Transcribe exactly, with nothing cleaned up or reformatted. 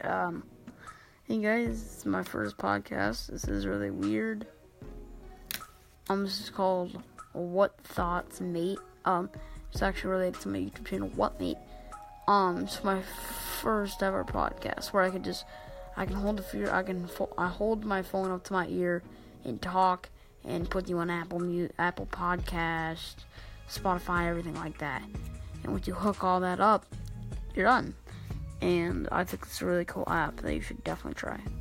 Um, hey guys, it's my first podcast. This is really weird. Um, this is called What Thoughts, Mate. Um, it's actually related to my YouTube channel, What Mate. Um, it's my first ever podcast where I can just, I can hold the fear, I can, fo- I hold my phone up to my ear and talk and put you on Apple Mu- Apple Podcast, Spotify, everything like that. And once you hook all that up, you're done. And I think it's a really cool app that you should definitely try.